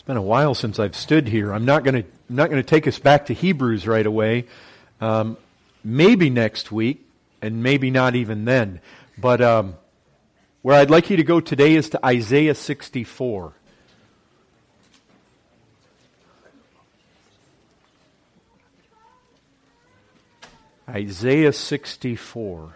It's been a while since I've stood here. I'm not going to take us back to Hebrews right away. Maybe next week, and maybe not even then. But where I'd like you to go today is to Isaiah 64. Isaiah 64.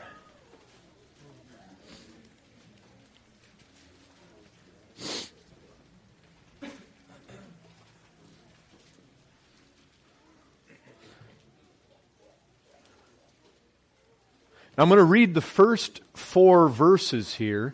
I'm going to read the first 4 verses here.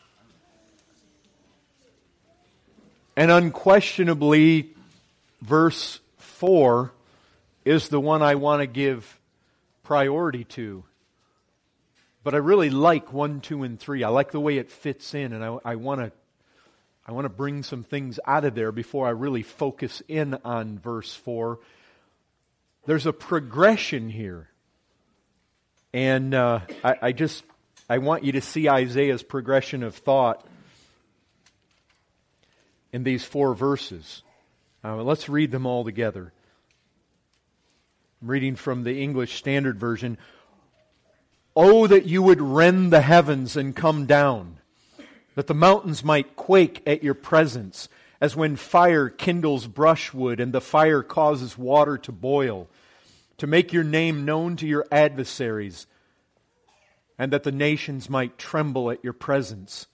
And unquestionably, verse 4 is the one I want to give priority to. But I really like 1, 2, and 3. I like the way it fits in, and I want to bring some things out of there before I really focus in on verse 4. There's a progression here. And I want you to see Isaiah's progression of thought in these 4 verses. Let's read them all together. I'm reading from the English Standard Version. Oh, that you would rend the heavens and come down, that the mountains might quake at your presence, as when fire kindles brushwood and the fire causes water to boil, to make your name known to your adversaries, and that the nations might tremble at your presence.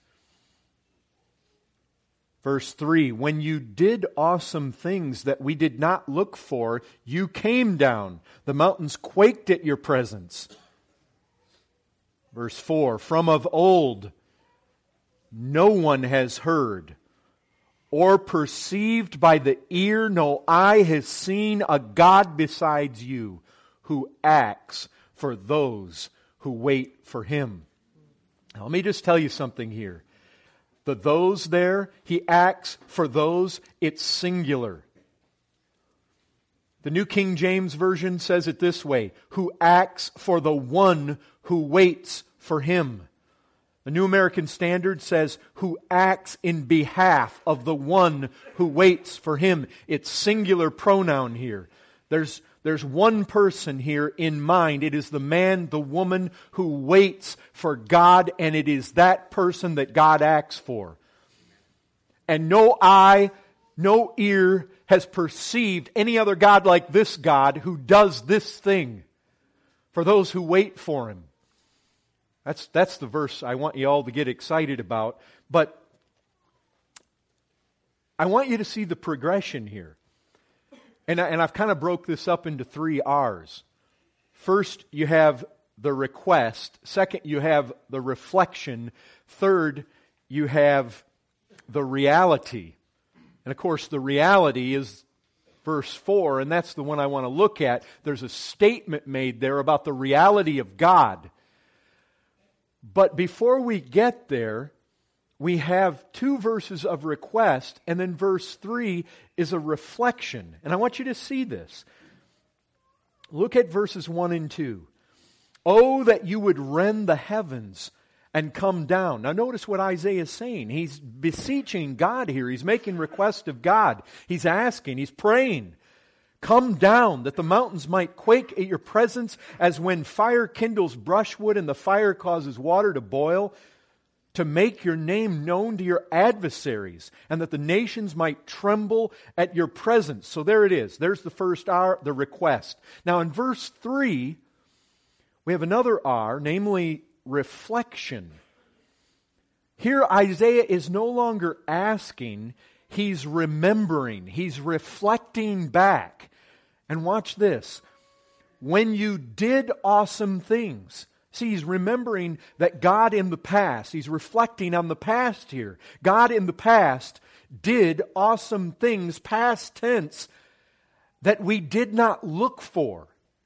Verse 3, when you did awesome things that we did not look for, you came down. The mountains quaked at your presence. Verse 4, from of old no one has heard, or perceived by the ear, no eye has seen a God besides you, who acts for those who wait for Him. Now, let me just tell you something here. The those there, He acts for those, it's singular. The New King James Version says it this way, who acts for the one who waits for Him. The New American Standard says, who acts in behalf of the one who waits for Him. It's singular pronoun here. There's one person here in mind. It is the man, the woman who waits for God, and it is that person that God acts for. And no eye, no ear has perceived any other God like this God who does this thing for those who wait for Him. That's the verse I want you all to get excited about. But I want you to see the progression here. And I've kind of broke this up into 3 R's. First, you have the request. Second, you have the reflection. Third, you have the reality. And of course, the reality is verse 4, and that's the one I want to look at. There's a statement made there about the reality of God. But before we get there, we have 2 verses of request, and then verse 3 is a reflection. And I want you to see this. Look at verses 1 and 2. Oh, that you would rend the heavens and come down. Now notice what Isaiah is saying. He's beseeching God here. He's making request of God. He's asking, he's praying. Come down, that the mountains might quake at your presence, as when fire kindles brushwood and the fire causes water to boil, to make your name known to your adversaries, and that the nations might tremble at your presence. So there it is. There's the first R, the request. Now in verse 3, we have another R, namely reflection. Here Isaiah is no longer asking, he's remembering, he's reflecting back. And watch this. When you did awesome things. See, he's remembering that God in the past, he's reflecting on the past here. God in the past did awesome things, past tense, that we did not look for.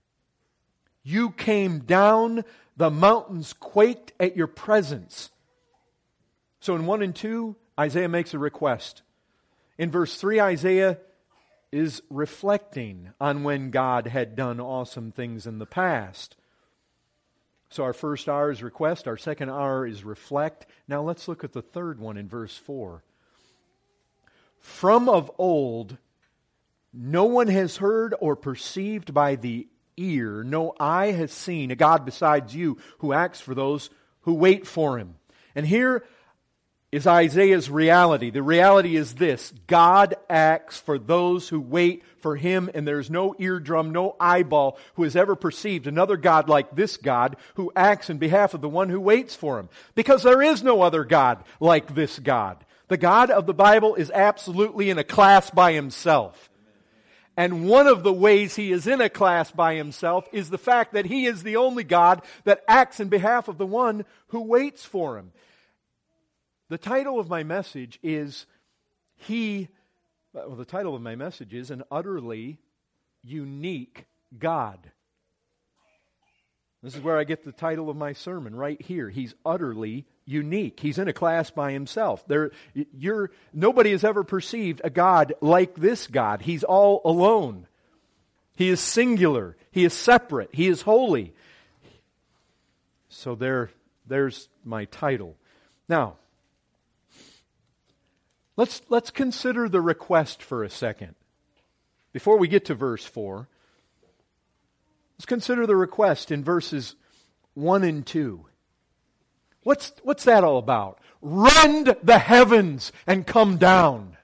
You came down, the mountains quaked at your presence. So in 1 and 2, Isaiah makes a request. In verse 3, Isaiah is reflecting on when God had done awesome things in the past. So our first R is request, our second R is reflect. Now let's look at the third one in verse 4. from of old, no one has heard or perceived by the ear, no eye has seen a God besides you who acts for those who wait for Him. And here is Isaiah's reality. The reality is this: God acts for those who wait for Him, and there's no eardrum, no eyeball who has ever perceived another God like this God who acts in behalf of the one who waits for Him. Because there is no other God like this God. The God of the Bible is absolutely in a class by Himself. And one of the ways He is in a class by Himself is the fact that He is the only God that acts in behalf of the one who waits for Him. The title of my message is An Utterly Unique God. This is where I get the title of my sermon, right here. He's utterly unique. He's in a class by Himself. Nobody has ever perceived a God like this God. He's all alone. He is singular. He is separate. He is holy. So there's my title. Now, let's consider the request for a second. Before we get to verse 4, let's consider the request in verses 1 and 2. What's that all about? Rend the heavens and come down.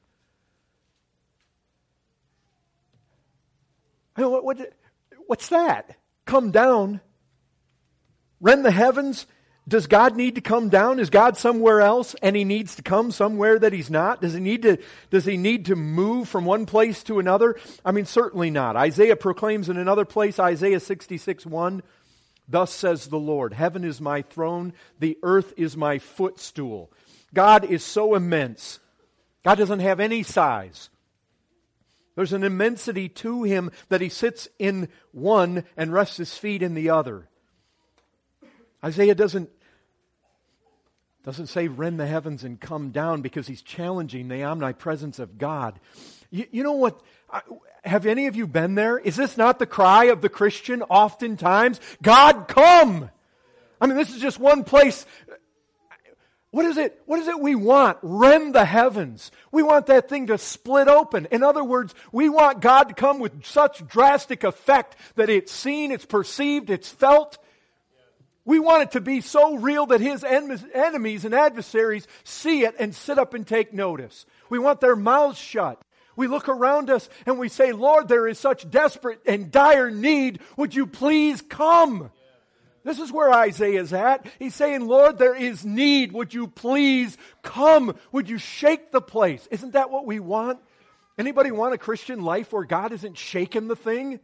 What's that? Come down? Rend the heavens? Does God need to come down? Is God somewhere else and He needs to come somewhere that He's not? Does He need to move from one place to another? I mean, certainly not. Isaiah proclaims in another place, Isaiah 66:1, "Thus says the Lord, heaven is my throne, the earth is my footstool." God is so immense. God doesn't have any size. There's an immensity to Him that He sits in one and rests His feet in the other. Isaiah doesn't say rend the heavens and come down because he's challenging the omnipresence of God. You know what? Have any of you been there? Is this not the cry of the Christian oftentimes? God, come! I mean, this is just one place. What is it we want? Rend the heavens. We want that thing to split open. In other words, we want God to come with such drastic effect that it's seen, it's perceived, it's felt. We want it to be so real that His enemies and adversaries see it and sit up and take notice. We want their mouths shut. We look around us and we say, Lord, there is such desperate and dire need. Would you please come? This is where Isaiah is at. He's saying, Lord, there is need. Would you please come? Would you shake the place? Isn't that what we want? Anybody want a Christian life where God isn't shaking the thing?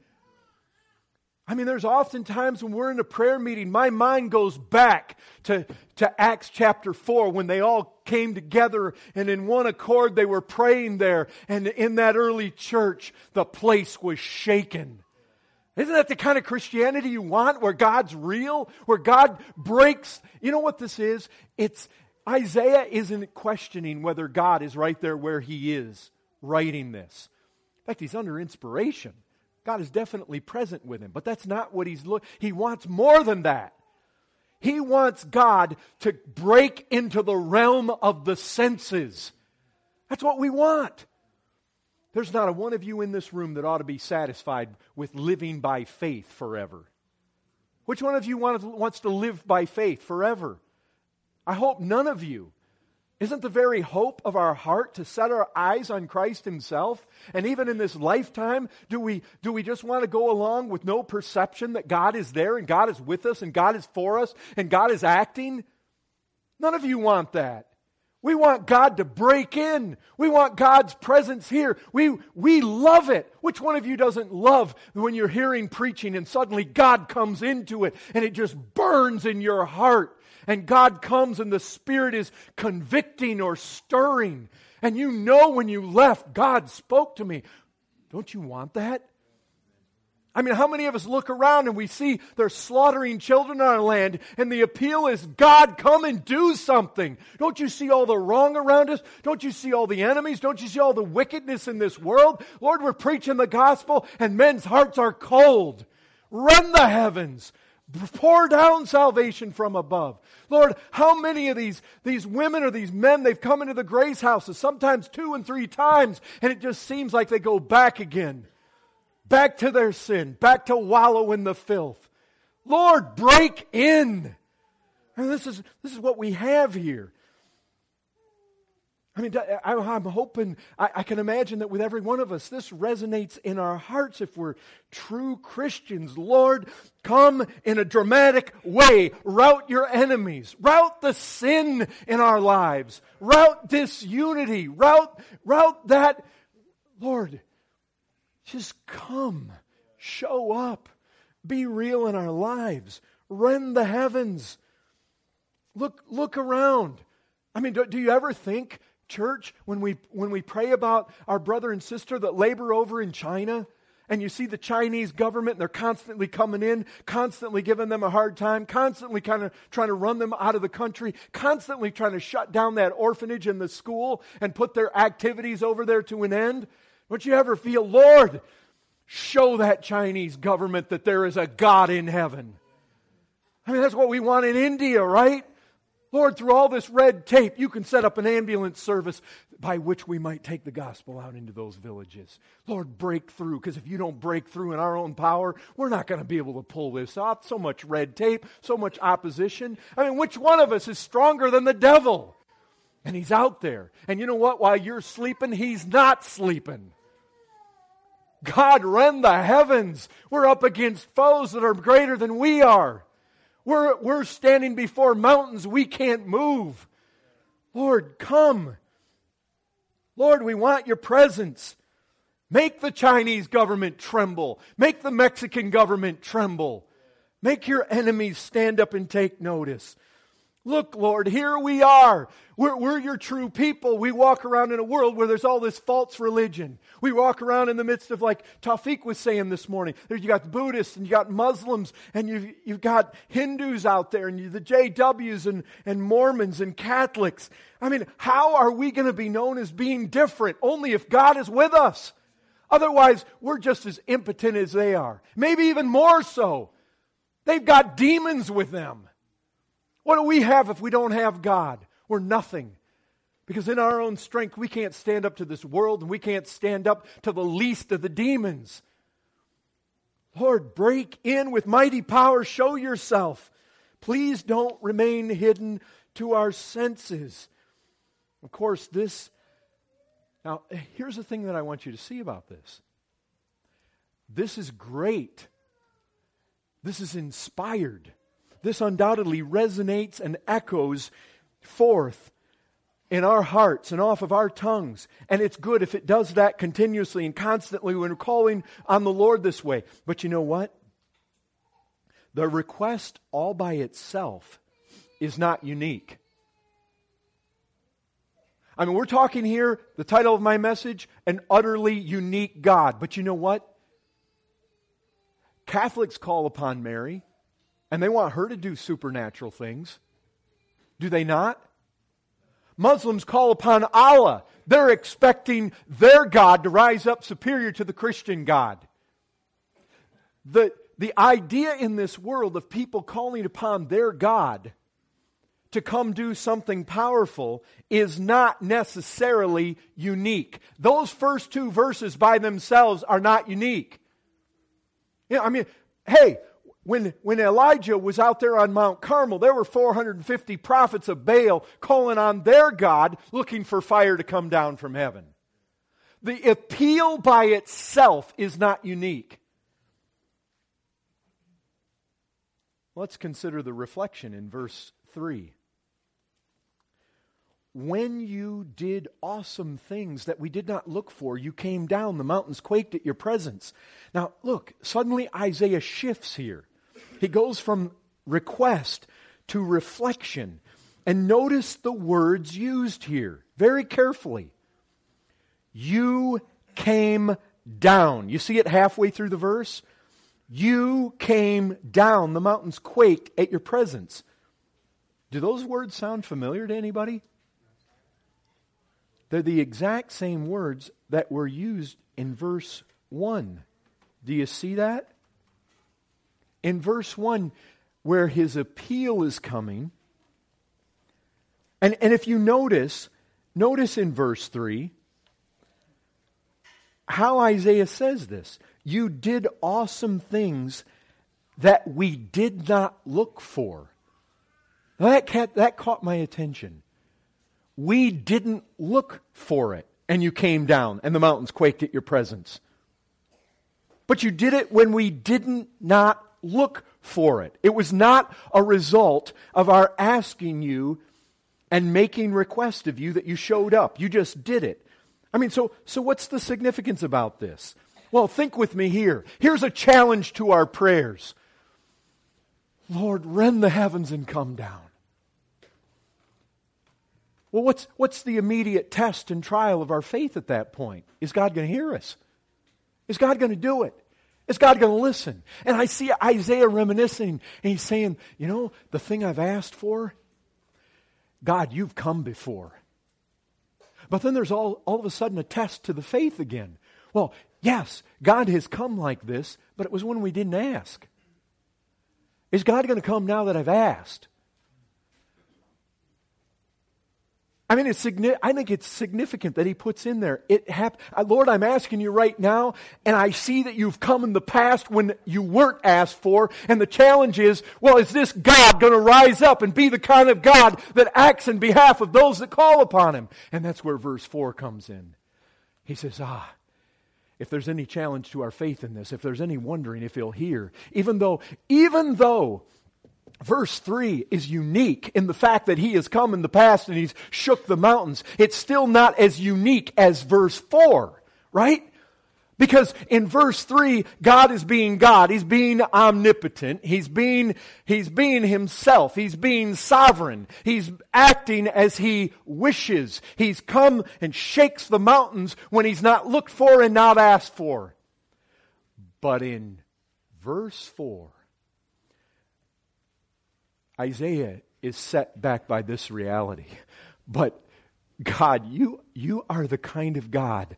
I mean, there's often times when we're in a prayer meeting, my mind goes back to Acts chapter 4 when they all came together and in one accord they were praying there. And in that early church, the place was shaken. Isn't that the kind of Christianity you want, where God's real, where God breaks? You know what this is? Isaiah isn't questioning whether God is right there where he is writing this. In fact, he's under inspiration. God is definitely present with him, but that's not what he wants more than that. He wants God to break into the realm of the senses. That's what we want. There's not a one of you in this room that ought to be satisfied with living by faith forever. Which one of you wants to live by faith forever? I hope none of you. Isn't the very hope of our heart to set our eyes on Christ Himself? And even in this lifetime, do we just want to go along with no perception that God is there and God is with us and God is for us and God is acting? None of you want that. We want God to break in. We want God's presence here. We love it. Which one of you doesn't love when you're hearing preaching and suddenly God comes into it and it just burns in your heart? And God comes and the Spirit is convicting or stirring. And you know when you left, God spoke to me. Don't you want that? I mean, how many of us look around and we see they're slaughtering children on our land and the appeal is, God, come and do something. Don't you see all the wrong around us? Don't you see all the enemies? Don't you see all the wickedness in this world? Lord, we're preaching the gospel and men's hearts are cold. Rend the heavens. Pour down salvation from above. Lord, how many of these women or these men, they've come into the grace houses, sometimes 2 and 3 times, and it just seems like they go back again. Back to their sin, back to wallow in the filth. Lord, break in. And this is what we have here. I mean, I'm hoping, I can imagine that with every one of us, this resonates in our hearts if we're true Christians. Lord, come in a dramatic way. Rout your enemies. Rout the sin in our lives. Rout disunity. Rout that. Lord, just come. Show up. Be real in our lives. Rend the heavens. Look around. I mean, do you ever think, church, when we pray about our brother and sister that labor over in China, and you see the Chinese government, and they're constantly coming in, constantly giving them a hard time, constantly kind of trying to run them out of the country, constantly trying to shut down that orphanage and the school and put their activities over there to an end? Don't you ever feel, Lord, show that Chinese government that there is a God in heaven? I mean, that's what we want in India, right? Lord, through all this red tape, you can set up an ambulance service by which we might take the gospel out into those villages. Lord, break through, because if you don't break through in our own power, we're not going to be able to pull this off. So much red tape, so much opposition. I mean, which one of us is stronger than the devil? And he's out there. And you know what? While you're sleeping, he's not sleeping. God, rend the heavens. We're up against foes that are greater than we are. We're standing before mountains we can't move. Lord, come. Lord, we want your presence. Make the Chinese government tremble. Make the Mexican government tremble. Make your enemies stand up and take notice. Look, Lord, here we are. We're your true people. We walk around in a world where there's all this false religion. We walk around in the midst of, like Tawfiq was saying this morning, you got Buddhists and you got Muslims and you've got Hindus out there and the JWs and Mormons and Catholics. I mean, how are we going to be known as being different? Only if God is with us. Otherwise, we're just as impotent as they are. Maybe even more so. They've got demons with them. What do we have if we don't have God? We're nothing. Because in our own strength, we can't stand up to this world and we can't stand up to the least of the demons. Lord, break in with mighty power. Show yourself. Please don't remain hidden to our senses. Of course, now, here's the thing that I want you to see about this. This is great. This is inspired. This undoubtedly resonates and echoes forth in our hearts and off of our tongues. And it's good if it does that continuously and constantly when we're calling on the Lord this way. But you know what? The request all by itself is not unique. I mean, we're talking here, the title of my message, an utterly unique God. But you know what? Catholics call upon Mary. And they want her to do supernatural things. Do they not? Muslims call upon Allah. They're expecting their God to rise up superior to the Christian God. The idea in this world of people calling upon their God to come do something powerful is not necessarily unique. Those first 2 verses by themselves are not unique. I mean, hey, When Elijah was out there on Mount Carmel, there were 450 prophets of Baal calling on their God, looking for fire to come down from heaven. The appeal by itself is not unique. Let's consider the reflection in verse 3. When you did awesome things that we did not look for, you came down, the mountains quaked at your presence. Now, look, suddenly Isaiah shifts here. He goes from request to reflection. And notice the words used here very carefully. You came down. You see it halfway through the verse? You came down. The mountains quaked at your presence. Do those words sound familiar to anybody? They're the exact same words that were used in verse 1. Do you see that? In verse 1, where his appeal is coming. And if you notice in verse 3 how Isaiah says this. You did awesome things that we did not look for. Now that caught my attention. We didn't look for it, and you came down, and the mountains quaked at your presence. But you did it when we didn't not look for it. It was not a result of our asking you and making request of you that you showed up. You just did it. I mean, so what's the significance about this? Well, think with me here. Here's a challenge to our prayers. Lord, rend the heavens and come down. Well, what's the immediate test and trial of our faith at that point? Is God going to hear us? Is God going to do it? Is God going to listen? And I see Isaiah reminiscing, and he's saying, you know, the thing I've asked for, God, you've come before. But then there's all of a sudden a test to the faith again. Well, yes, God has come like this, but it was when we didn't ask. Is God going to come now that I've asked? I mean, I think it's significant that he puts in there. Lord, I'm asking you right now, and I see that you've come in the past when you weren't asked for, and the challenge is, well, is this God going to rise up and be the kind of God that acts in behalf of those that call upon him? And that's where verse 4 comes in. He says, if there's any challenge to our faith in this, if there's any wondering if he'll hear, even though verse 3 is unique in the fact that he has come in the past and he's shook the mountains, it's still not as unique as verse 4, right? Because in verse 3, God is being God. He's being omnipotent. He's being himself. He's being sovereign. He's acting as he wishes. He's come and shakes the mountains when he's not looked for and not asked for. But in verse 4, Isaiah is set back by this reality. But God, you are the kind of God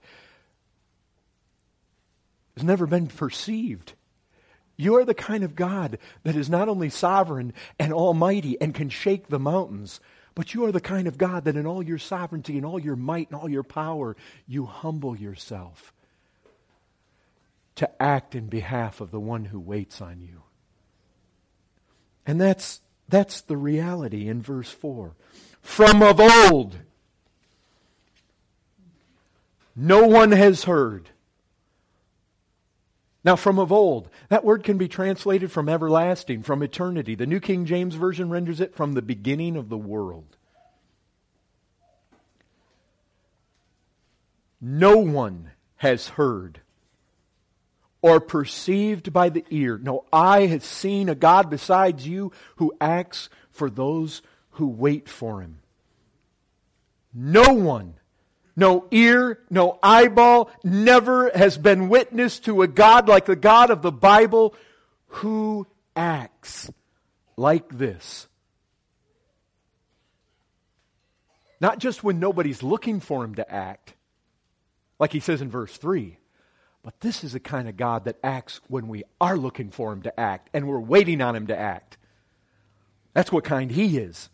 has never been perceived. You are the kind of God that is not only sovereign and almighty and can shake the mountains, but you are the kind of God that in all your sovereignty and all your might and all your power, you humble yourself to act in behalf of the one who waits on you. And that's the reality in verse 4. From of old, no one has heard. Now, from of old, that word can be translated from everlasting, from eternity. The New King James Version renders it from the beginning of the world. No one has heard or perceived by the ear. No eye has seen a God besides you who acts for those who wait for him. No one, no ear, no eyeball, never has been witness to a God like the God of the Bible who acts like this. Not just when nobody's looking for him to act, like he says in verse 3, but this is the kind of God that acts when we are looking for him to act and we're waiting on him to act. That's what kind he is.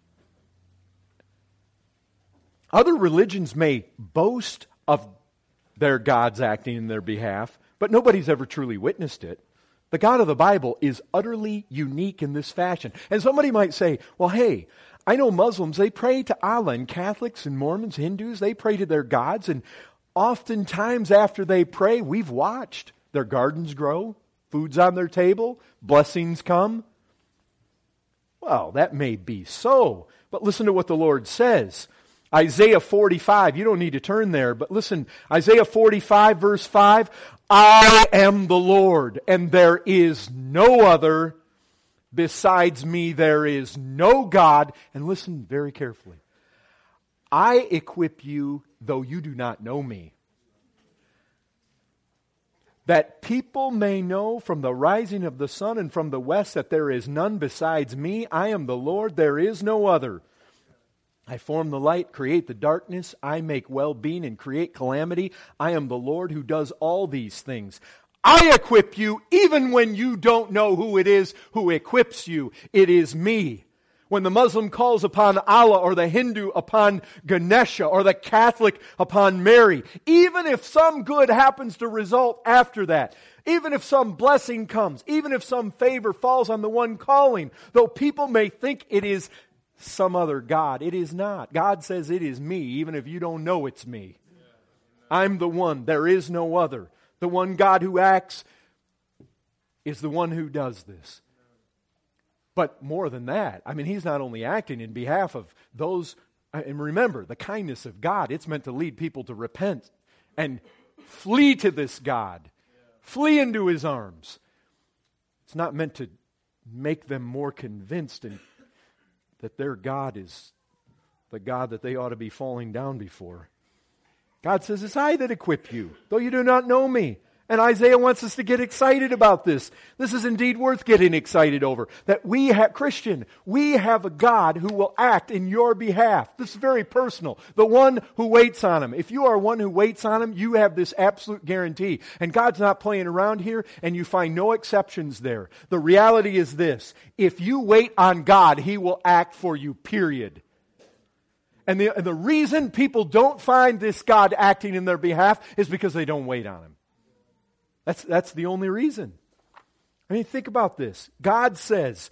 Other religions may boast of their gods acting in their behalf, but nobody's ever truly witnessed it. The God of the Bible is utterly unique in this fashion. And somebody might say, well, hey, I know Muslims, they pray to Allah, and Catholics and Mormons, Hindus, they pray to their gods, and oftentimes after they pray, we've watched their gardens grow, food's on their table, blessings come. Well, that may be so, but listen to what the Lord says. Isaiah 45, you don't need to turn there, but listen, Isaiah 45 verse 5, I am the Lord, and there is no other. Besides me there is no God. And listen very carefully. I equip you, though you do not know me, that people may know from the rising of the sun and from the west that there is none besides me. I am the Lord, there is no other. I form the light, create the darkness. I make well-being and create calamity. I am the Lord who does all these things. I equip you even when you don't know who it is who equips you. It is me. When the Muslim calls upon Allah, or the Hindu upon Ganesha, or the Catholic upon Mary, even if some good happens to result after that, even if some blessing comes, even if some favor falls on the one calling, though people may think it is some other God, it is not. God says it is me, even if you don't know it's me. I'm the one. There is no other. The one God who acts is the one who does this. But more than that, I mean, He's not only acting in behalf of those, and remember, the kindness of God, it's meant to lead people to repent and flee to this God. Flee into His arms. It's not meant to make them more convinced that their God is the God that they ought to be falling down before. God says, it's I that equip you, though you do not know me. And Isaiah wants us to get excited about this. This is indeed worth getting excited over. That we have, Christian, we have a God who will act in your behalf. This is very personal. The one who waits on Him. If you are one who waits on Him, you have this absolute guarantee. And God's not playing around here, and you find no exceptions there. The reality is this. If you wait on God, He will act for you, period. And the reason people don't find this God acting in their behalf is because they don't wait on Him. That's the only reason. I mean, think about this. God says,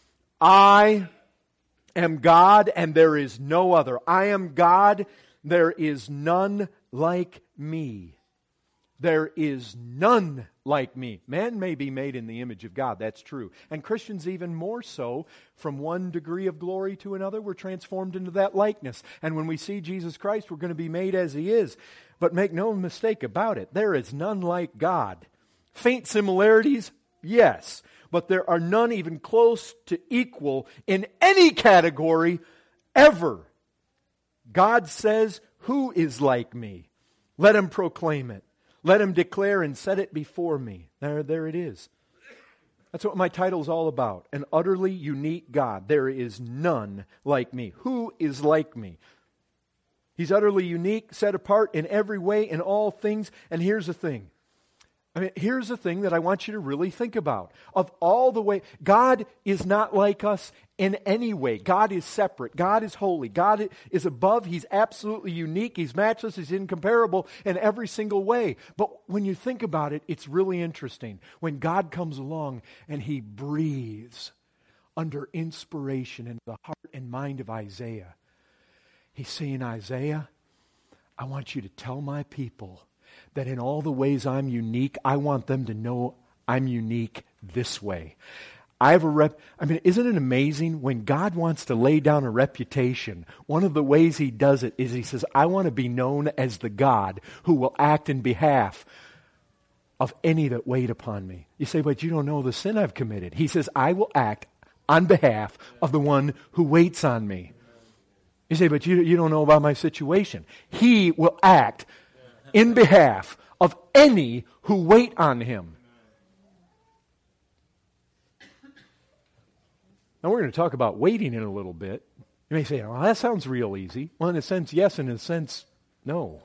I am God and there is no other. I am God, there is none like me. There is none like me. Man may be made in the image of God, that's true. And Christians even more so. From one degree of glory to another, we're transformed into that likeness. And when we see Jesus Christ, we're going to be made as He is. But make no mistake about it, there is none like God. Faint similarities, yes. But there are none even close to equal in any category ever. God says, who is like me? Let him proclaim it. Let him declare and set it before me. There it is. That's what my title is all about. An utterly unique God. There is none like me. Who is like me? He's utterly unique, set apart in every way, in all things. And here's the thing. Here's the thing that I want you to really think about. Of all the way, God is not like us in any way. God is separate. God is holy. God is above. He's absolutely unique. He's matchless. He's incomparable in every single way. But when you think about it, it's really interesting. When God comes along and He breathes under inspiration into the heart and mind of Isaiah, He's saying, Isaiah, I want you to tell my people that in all the ways I'm unique, I want them to know I'm unique this way. Isn't it amazing when God wants to lay down a reputation? One of the ways He does it is He says, I want to be known as the God who will act in behalf of any that wait upon me. You say, but you don't know the sin I've committed. He says, I will act on behalf of the one who waits on me. You say, but you don't know about my situation. He will act in behalf of any who wait on Him. Now we're going to talk about waiting in a little bit. You may say, well, that sounds real easy. Well, in a sense, yes. In a sense, no.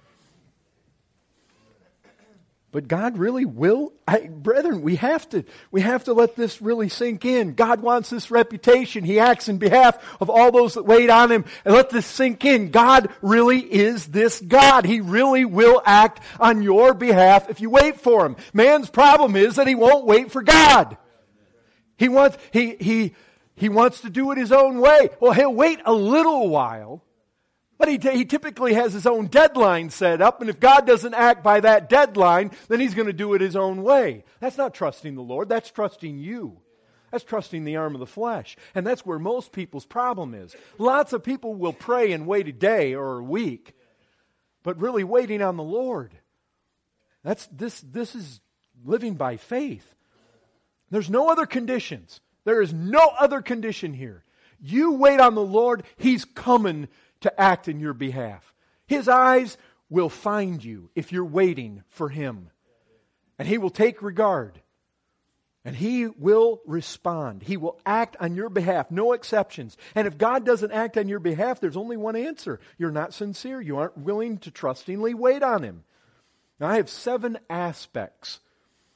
But God really will. Brethren, we have to let this really sink in. God wants this reputation. He acts in behalf of all those that wait on Him. And let this sink in. God really is this God. He really will act on your behalf if you wait for Him. Man's problem is that he won't wait for God. He wants to do it his own way. Well, he'll wait a little while. But he typically has his own deadline set up, and if God doesn't act by that deadline, then he's going to do it his own way. That's not trusting the Lord. That's trusting you. That's trusting the arm of the flesh. And that's where most people's problem is. Lots of people will pray and wait a day or a week, but really waiting on the Lord. This is living by faith. There's no other conditions. There is no other condition here. You wait on the Lord, He's coming to act in your behalf. His eyes will find you if you're waiting for Him. And He will take regard. And He will respond. He will act on your behalf. No exceptions. And if God doesn't act on your behalf, there's only one answer. You're not sincere. You aren't willing to trustingly wait on Him. Now I have 7 aspects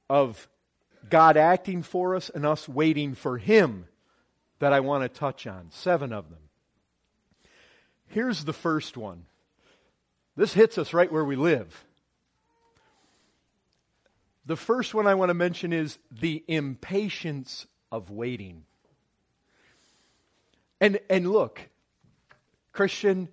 of God acting for us and us waiting for Him that I want to touch on. 7 of them. Here's the first one. This hits us right where we live. The first one I want to mention is the impatience of waiting. And look, Christian,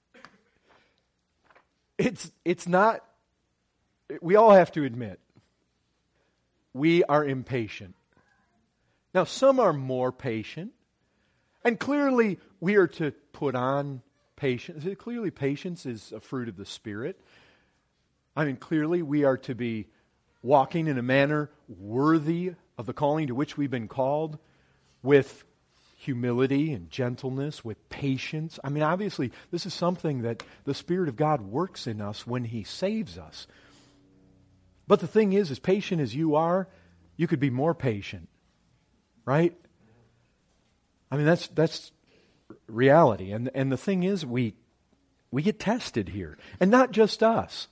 it's not, we all have to admit, we are impatient. Now, some are more patient, and clearly we are to put on patience. Clearly patience is a fruit of the Spirit. I mean, clearly we are to be walking in a manner worthy of the calling to which we've been called, with humility and gentleness, with patience. I mean, obviously, this is something that the Spirit of God works in us when He saves us. But the thing is, as patient as you are, you could be more patient, right? I mean, that's reality. And the thing is, we get tested here. And not just us.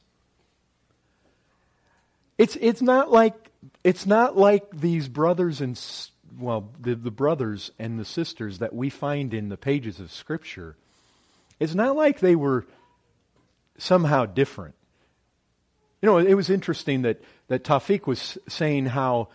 It's not like these brothers and the brothers and the sisters that we find in the pages of Scripture. It's not like they were somehow different. You know, it was interesting that Tawfiq was saying how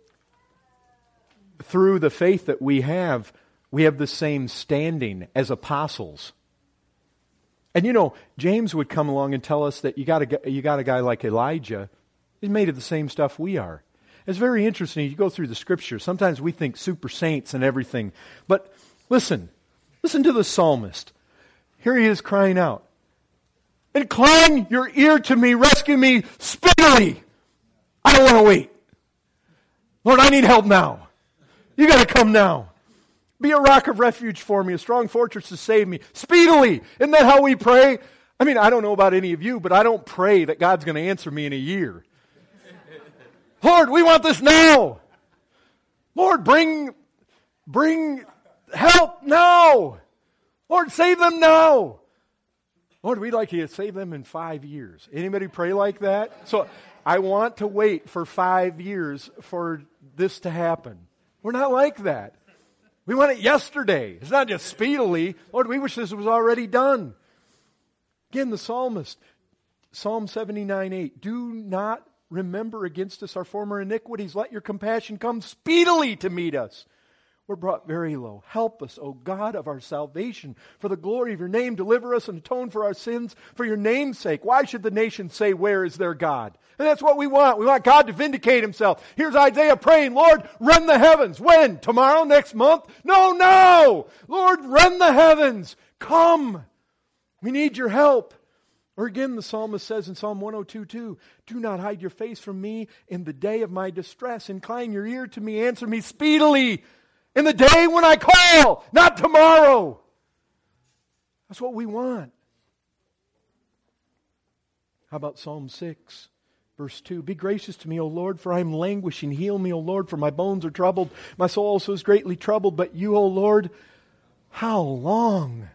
through the faith that we have the same standing as apostles. And you know, James would come along and tell us that you got a guy like Elijah. He's made of the same stuff we are. It's very interesting. You go through the Scripture. Sometimes we think super saints and everything. But listen to the psalmist. Here he is crying out. Incline your ear to me, rescue me speedily. I don't want to wait. Lord, I need help now. You got to come now. Be a rock of refuge for me, a strong fortress to save me. Speedily. Isn't that how we pray? I mean, I don't know about any of you, but I don't pray that God's going to answer me in a year. Lord, we want this now. Lord, bring help now. Lord, save them now. Lord, we'd like you to save them in 5 years. Anybody pray like that? So I want to wait for 5 years for this to happen. We're not like that. We want it yesterday. It's not just speedily. Lord, we wish this was already done. Again, the psalmist, Psalm 79:8, do not remember against us our former iniquities. Let your compassion come speedily to meet us. We're brought very low. Help us, O God of our salvation. For the glory of your name, deliver us and atone for our sins for your name's sake. Why should the nation say, where is their God? And that's what we want. We want God to vindicate Himself. Here's Isaiah praying, Lord, rend the heavens. When? Tomorrow? Next month? No! Lord, rend the heavens. Come. We need your help. Or again, the psalmist says in Psalm 102:2, do not hide your face from me in the day of my distress. Incline your ear to me. Answer me speedily. In the day when I call, not tomorrow. That's what we want. How about Psalm 6, verse 2? Be gracious to me, O Lord, for I am languishing. Heal me, O Lord, for my bones are troubled. My soul also is greatly troubled. But you, O Lord, how long?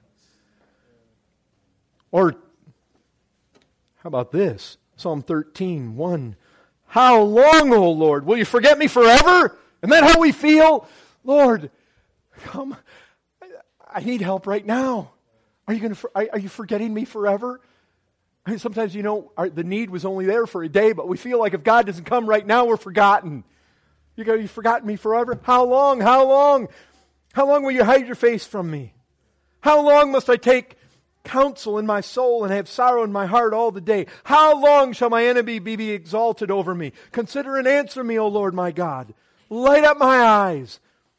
Or how about this? Psalm 13:1. How long, O Lord? Will you forget me forever? Isn't that how we feel? Lord, come. I need help right now. Are you forgetting me forever? I mean, sometimes, the need was only there for a day, but we feel like if God doesn't come right now, we're forgotten. You've forgotten me forever? How long? How long? How long will you hide your face from me? How long must I take counsel in my soul and have sorrow in my heart all the day? How long shall my enemy be exalted over me? Consider and answer me, O Lord my God. Light up my eyes.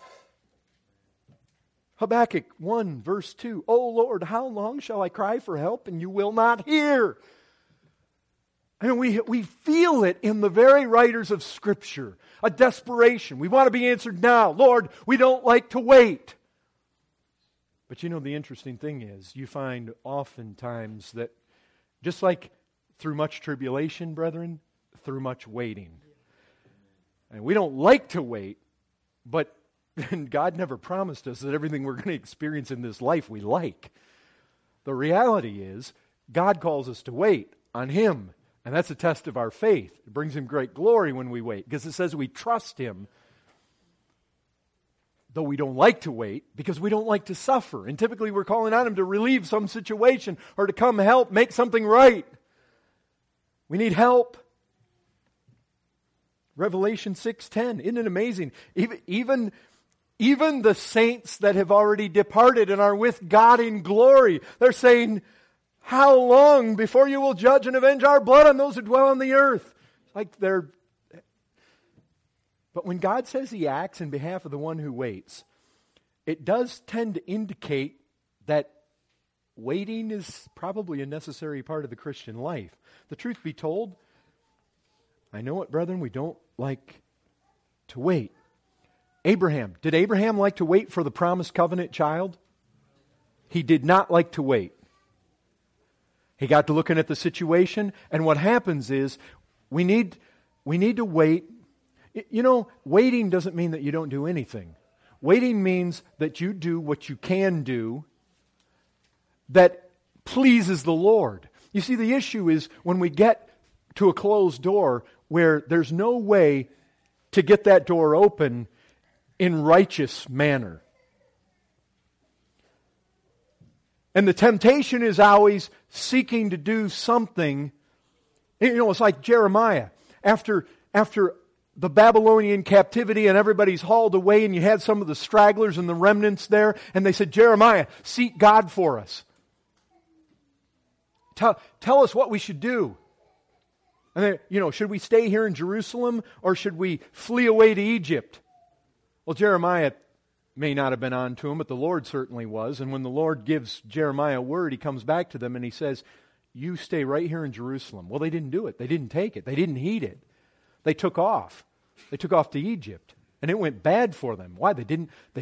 Habakkuk 1, verse 2. O Lord, how long shall I cry for help and you will not hear? And we feel it in the very writers of Scripture. A desperation. We want to be answered now. Lord, we don't like to wait. But the interesting thing is, you find oftentimes that just like through much tribulation, brethren, through much waiting. And we don't like to wait, but God never promised us that everything we're going to experience in this life we like. The reality is, God calls us to wait on Him. And that's a test of our faith. It brings Him great glory when we wait, because it says we trust Him, though we don't like to wait, because we don't like to suffer. And typically we're calling on Him to relieve some situation or to come help, make something right. We need help. Revelation 6:10, isn't it amazing? Even the saints that have already departed and are with God in glory, they're saying, how long before you will judge and avenge our blood on those who dwell on the earth? But when God says He acts in behalf of the one who waits, it does tend to indicate that waiting is probably a necessary part of the Christian life. The truth be told, I know it, brethren, we don't like to wait. Abraham. Did Abraham like to wait for the promised covenant child? He did not like to wait. He got to looking at the situation, and what happens is we need to wait. You know, waiting doesn't mean that you don't do anything. Waiting means that you do what you can do that pleases the Lord. You see, the issue is when we get to a closed door where there's no way to get that door open in righteous manner. And the temptation is always seeking to do something. You know, it's like Jeremiah. After the Babylonian captivity and everybody's hauled away and you had some of the stragglers and the remnants there, and they said, Jeremiah, seek God for us. Tell us what we should do. And then, you know, should we stay here in Jerusalem or should we flee away to Egypt? Well, Jeremiah may not have been on to him, but the Lord certainly was. And when the Lord gives Jeremiah a word, He comes back to them and He says, you stay right here in Jerusalem. Well, they didn't do it. They didn't take it. They didn't heed it. They took off. They took off to Egypt. And it went bad for them. Why? They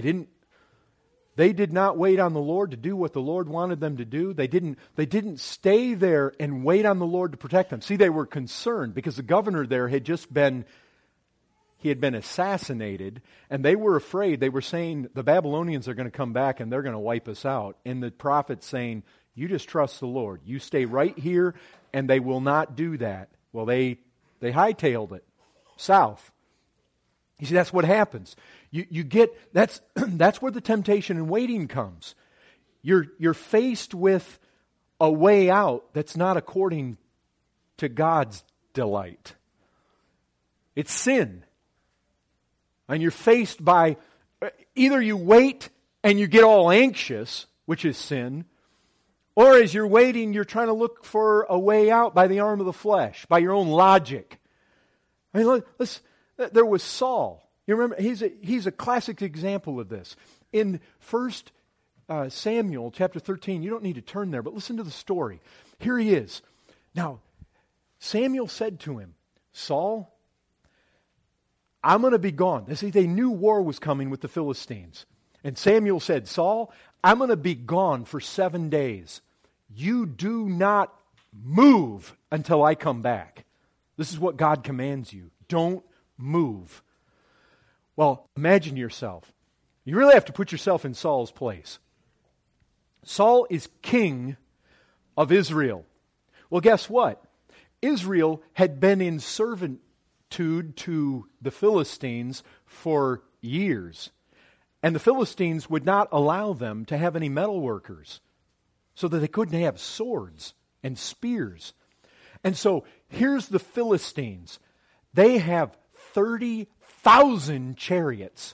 did not wait on the Lord to do what the Lord wanted them to do. They didn't stay there and wait on the Lord to protect them. See, they were concerned because the governor there had been assassinated, and they were afraid. They were saying, the Babylonians are going to come back and they're going to wipe us out. And the prophet's saying, you just trust the Lord. You stay right here, and they will not do that. Well, they hightailed it south. You see, that's what happens. You get, that's where the temptation in waiting comes. You're faced with a way out that's not according to God's delight. It's sin. And you're faced by, either you wait and you get all anxious, which is sin, or as you're waiting, you're trying to look for a way out by the arm of the flesh, by your own logic. I mean, there was Saul. You remember, he's a classic example of this. In 1 Samuel chapter 13, you don't need to turn there, but listen to the story. Here he is. Now, Samuel said to him, Saul, I'm going to be gone. See, they knew war was coming with the Philistines. And Samuel said, Saul, I'm going to be gone for 7 days. You do not move until I come back. This is what God commands you. Don't move. Well, imagine yourself. You really have to put yourself in Saul's place. Saul is king of Israel. Well, guess what? Israel had been in servitude to the Philistines for years. And the Philistines would not allow them to have any metal workers, so that they couldn't have swords and spears. And so here's the Philistines. They have 30,000 chariots,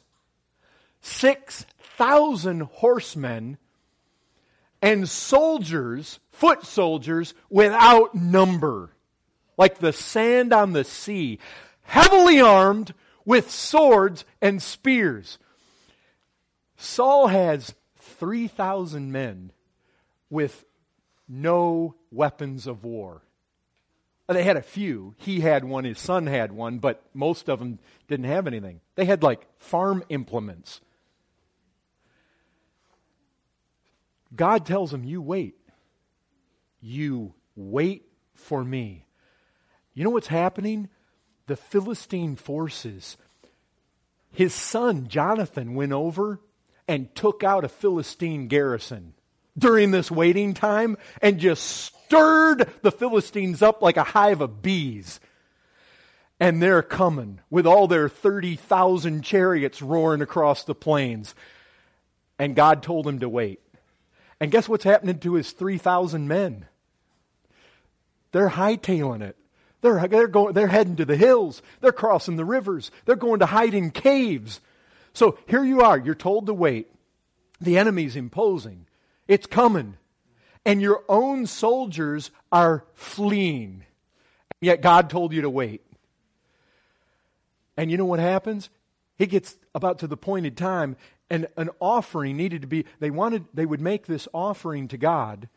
6,000 horsemen, and soldiers, foot soldiers, without number, like the sand on the sea, heavily armed with swords and spears. Saul has 3,000 men with no weapons of war. They had a few. He had one, his son had one, but most of them didn't have anything. They had like farm implements. God tells him, you wait. You wait for me. You know what's happening? The Philistine forces, his son Jonathan went over and took out a Philistine garrison. during this waiting time and just stirred the Philistines up like a hive of bees. And they're coming with all their 30,000 chariots roaring across the plains. And God told him to wait. And guess what's happening to his 3,000 men? They're hightailing it. They're heading to the hills. They're crossing the rivers. They're going to hide in caves. So here you are. You're told to wait. The enemy's imposing. It's coming. And your own soldiers are fleeing. Yet God told you to wait. And you know what happens? He gets about to the appointed time, and an offering needed to be, they would make this offering to God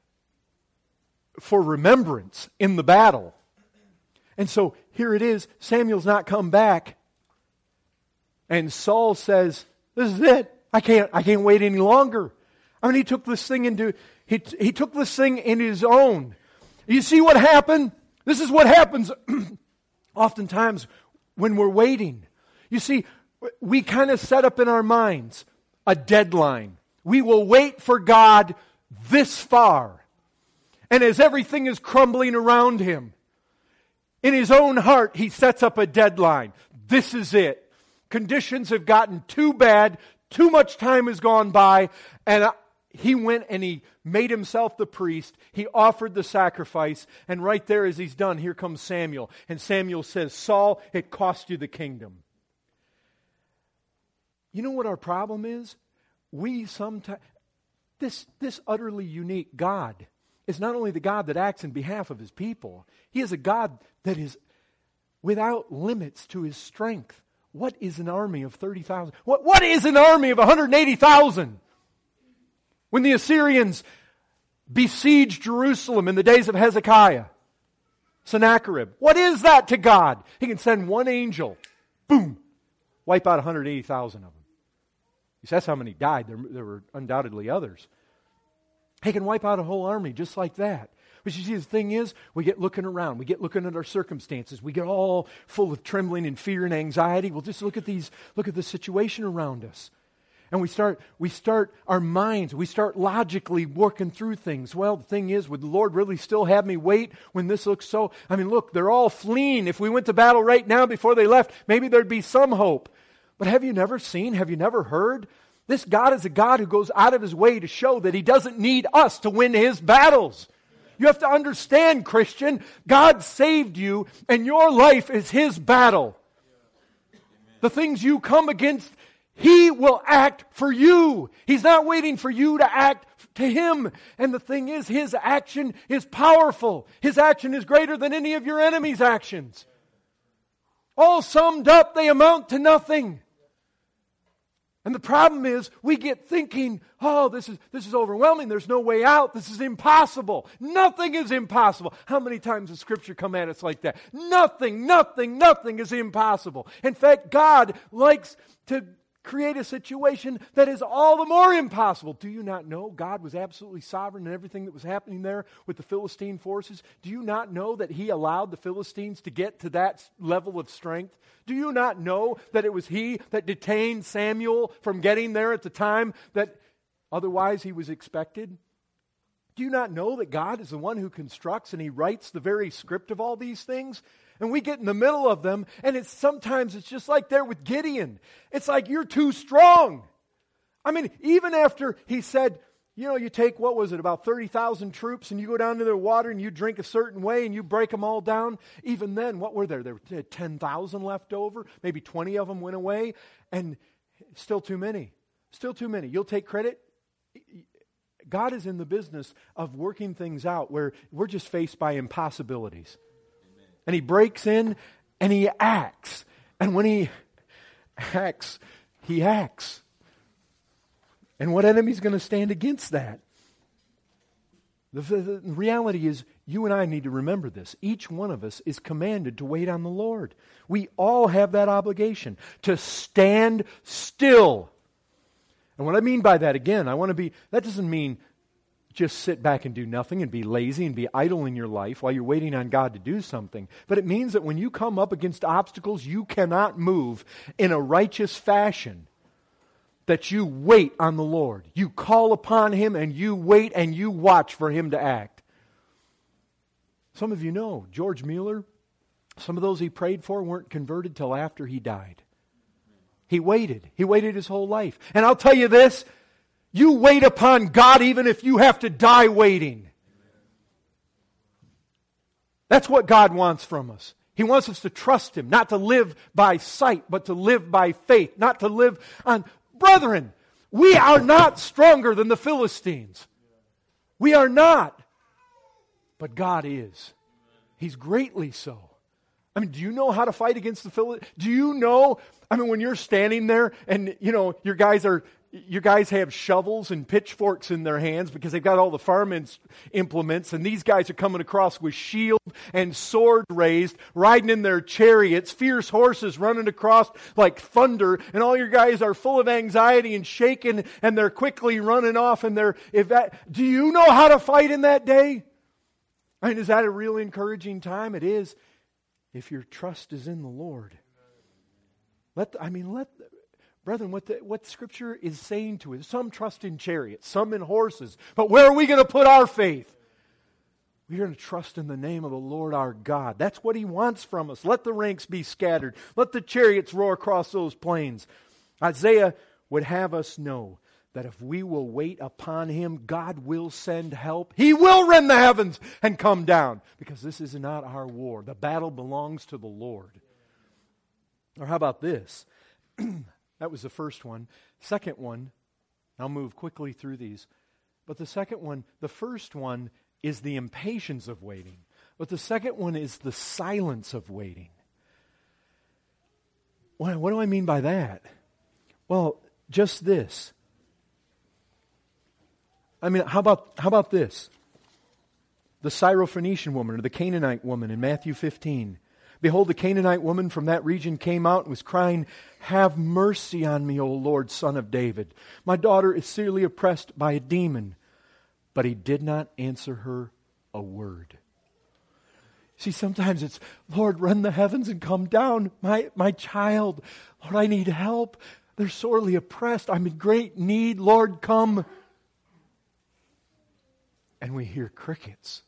for remembrance in the battle. And so here it is, Samuel's not come back. And Saul says, this is it. I can't wait any longer. I mean, he took this thing into his own. You see what happened? This is what happens oftentimes when we're waiting. You see, we kind of set up in our minds a deadline. We will wait for God this far. And as everything is crumbling around him, in his own heart, he sets up a deadline. This is it. Conditions have gotten too bad. Too much time has gone by. And he went and he made himself the priest. He offered the sacrifice. And right there as he's done, here comes Samuel. And Samuel says, Saul, it cost you the kingdom. You know what our problem is? We sometimes, this utterly unique God is not only the God that acts in behalf of his people. He is a God that is without limits to his strength. What is an army of 30,000? What is an army of 180,000? When the Assyrians besieged Jerusalem in the days of Hezekiah, Sennacherib, what is that to God? He can send one angel, boom, wipe out 180,000 of them. That's how many died. There were undoubtedly others. He can wipe out a whole army just like that. But you see, the thing is, we get looking around. We get looking at our circumstances. We get all full of trembling and fear and anxiety. We'll just look at the situation around us. And we start our minds, we start logically working through things. Well, the thing is, would the Lord really still have me wait when this looks so? I mean, look, they're all fleeing. If we went to battle right now before they left, maybe there'd be some hope. But have you never seen, have you never heard? This God is a God who goes out of his way to show that he doesn't need us to win his battles. You have to understand, Christian, God saved you and your life is his battle. The things you come against, he will act for you. He's not waiting for you to act to him. And the thing is, his action is powerful. His action is greater than any of your enemy's actions. All summed up, they amount to nothing. And the problem is, we get thinking, oh, this is overwhelming. There's no way out. This is impossible. Nothing is impossible. How many times does Scripture come at us like that? Nothing is impossible. In fact, God likes to create a situation that is all the more impossible. Do you not know God was absolutely sovereign in everything that was happening there with the Philistine forces? Do you not know that he allowed the Philistines to get to that level of strength? Do you not know that it was he that detained Samuel from getting there at the time that otherwise he was expected? Do you not know that God is the one who constructs and he writes the very script of all these things? And we get in the middle of them, and sometimes it's just like there with Gideon. It's like you're too strong. I mean, even after he said, you take, about 30,000 troops, and you go down to the water, and you drink a certain way, and you break them all down. Even then, what were there? There were 10,000 left over. Maybe 20 of them went away, and still too many. Still too many. You'll take credit. God is in the business of working things out where we're just faced by impossibilities. And he breaks in and he acts. And when he acts, he acts. And what enemy's going to stand against that? The reality is, you and I need to remember this. Each one of us is commanded to wait on the Lord. We all have that obligation to stand still. And what I mean by that, again, that doesn't mean just sit back and do nothing and be lazy and be idle in your life while you're waiting on God to do something. But it means that when you come up against obstacles you cannot move in a righteous fashion, that you wait on the Lord. You call upon Him and you wait and you watch for Him to act. Some of you know, George Mueller, some of those he prayed for weren't converted till after he died. He waited. He waited his whole life. And I'll tell you this, you wait upon God even if you have to die waiting. That's what God wants from us. He wants us to trust Him, not to live by sight, but to live by faith, not to live on... Brethren, we are not stronger than the Philistines. We are not. But God is. He's greatly so. I mean, do you know how to fight against the Philistines? Do you know, I mean, when you're standing there and, you know, your guys have shovels and pitchforks in their hands because they've got all the farm implements, and these guys are coming across with shield and sword raised, riding in their chariots, fierce horses running across like thunder, and all your guys are full of anxiety and shaken, and they're quickly running off, and do you know how to fight in that day? I mean, is that a real encouraging time? It is, if your trust is in the Lord. Brethren, what Scripture is saying to us, some trust in chariots, some in horses, but where are we going to put our faith? We're going to trust in the name of the Lord our God. That's what He wants from us. Let the ranks be scattered. Let the chariots roar across those plains. Isaiah would have us know that if we will wait upon Him, God will send help. He will rend the heavens and come down. Because this is not our war. The battle belongs to the Lord. Or how about this? That was the first one. Second one, I'll move quickly through these. But the second one, the first one is the impatience of waiting. But the second one is the silence of waiting. What do I mean by that? Well, just this. I mean, how about this? The Syrophoenician woman or the Canaanite woman in Matthew 15. Behold, the Canaanite woman from that region came out and was crying, "Have mercy on me, O Lord, Son of David. My daughter is severely oppressed by a demon." But He did not answer her a word. See, sometimes it's, "Lord, rend the heavens and come down. My child, Lord, I need help. They're sorely oppressed. I'm in great need. Lord, come." And we hear crickets.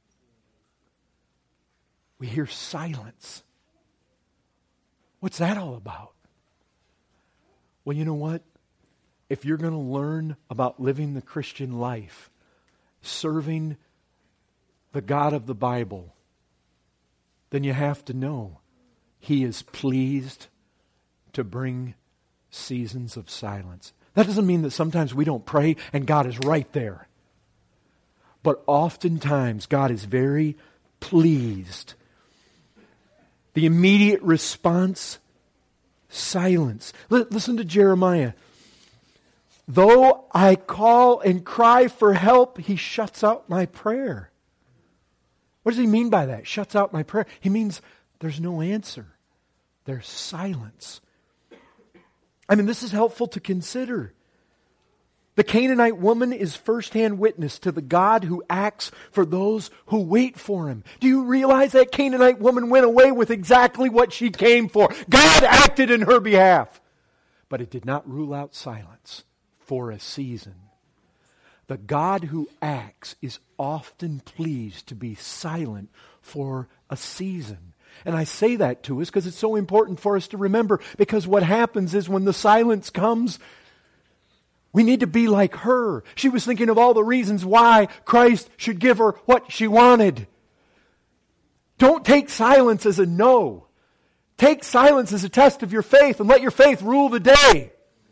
We hear silence. What's that all about? Well, you know what? If you're going to learn about living the Christian life, serving the God of the Bible, then you have to know He is pleased to bring seasons of silence. That doesn't mean that sometimes we don't pray and God is right there. But oftentimes God is very pleased. The immediate response, silence. Listen to Jeremiah. "Though I call and cry for help, He shuts out my prayer." What does He mean by that? Shuts out my prayer. He means there's no answer. There's silence. I mean, this is helpful to consider. The Canaanite woman is firsthand witness to the God who acts for those who wait for Him. Do you realize that Canaanite woman went away with exactly what she came for? God acted in her behalf. But it did not rule out silence for a season. The God who acts is often pleased to be silent for a season. And I say that to us because it's so important for us to remember. Because what happens is when the silence comes, we need to be like her. She was thinking of all the reasons why Christ should give her what she wanted. Don't take silence as a no. Take silence as a test of your faith and let your faith rule the day.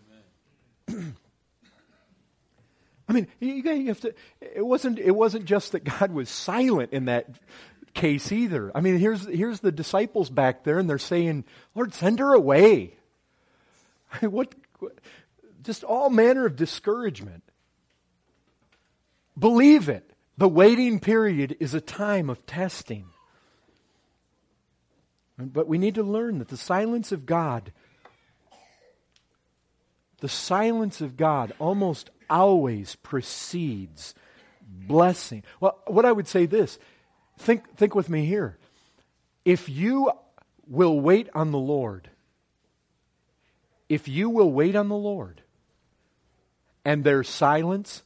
I mean, you have to. It wasn't just that God was silent in that case either. I mean, here's the disciples back there, and they're saying, "Lord, send her away." I mean, what? Just all manner of discouragement. Believe it. The waiting period is a time of testing. But we need to learn that the silence of God almost always precedes blessing. Well, what I would say this, think with me here. If you will wait on the Lord, and there's silence,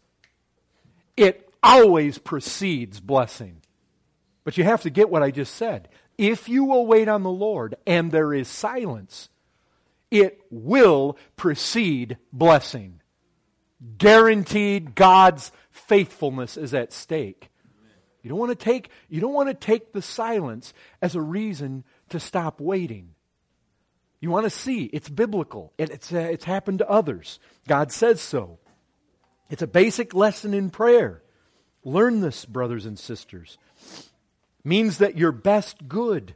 it always precedes blessing. But you have to get what I just said. If you will wait on the Lord and there is silence, it will precede blessing. Guaranteed. God's faithfulness is at stake. You don't want to take the silence as a reason to stop waiting. You want to see it's biblical. It's happened to others. God says so. It's a basic lesson in prayer. Learn this, brothers and sisters. Means that your best good.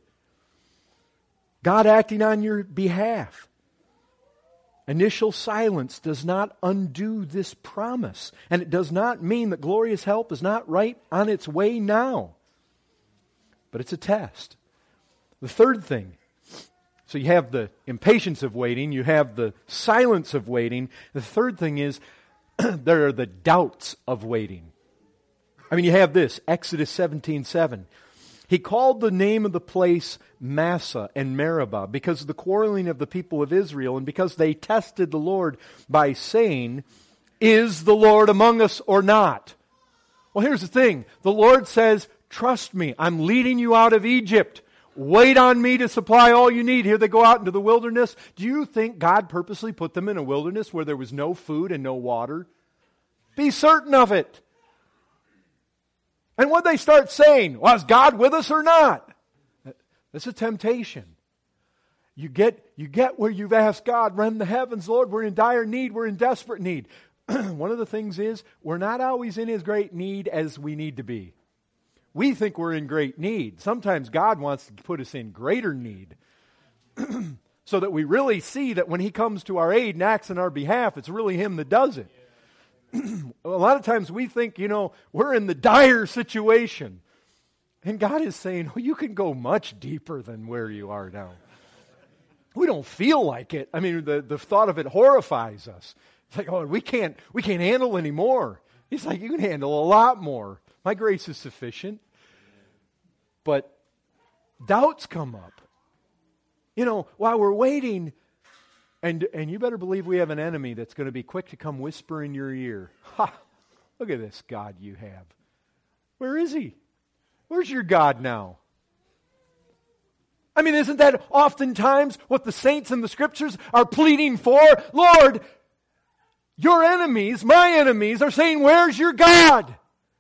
God acting on your behalf. Initial silence does not undo this promise. And it does not mean that glorious help is not right on its way now. But it's a test. The third thing. So you have the impatience of waiting. You have the silence of waiting. The third thing is there are the doubts of waiting. I mean, you have this, Exodus 17:7. He called the name of the place Massah and Meribah because of the quarreling of the people of Israel and because they tested the Lord by saying, "Is the Lord among us or not?" Well, here's the thing. The Lord says, "Trust me. I'm leading you out of Egypt. Wait on me to supply all you need." Here they go out into the wilderness. Do you think God purposely put them in a wilderness where there was no food and no water? Be certain of it. And when they start saying, "Well, is God with us or not?" That's a temptation. You get where you've asked God, "Rend the heavens, Lord, we're in dire need, we're in desperate need." One of the things is, we're not always in as great need as we need to be. We think we're in great need. Sometimes God wants to put us in greater need so that we really see that when He comes to our aid and acts on our behalf, it's really Him that does it. A lot of times we think, we're in the dire situation. And God is saying, you can go much deeper than where you are now. We don't feel like it. I mean, the thought of it horrifies us. It's like, we can't handle any more. He's like, you can handle a lot more. My grace is sufficient. But doubts come up. While we're waiting, and you better believe we have an enemy that's going to be quick to come whisper in your ear. Ha! Look at this God you have. Where is He? Where's your God now? I mean, isn't that oftentimes what the saints in the Scriptures are pleading for? Lord, your enemies, my enemies, are saying, "Where's your God?"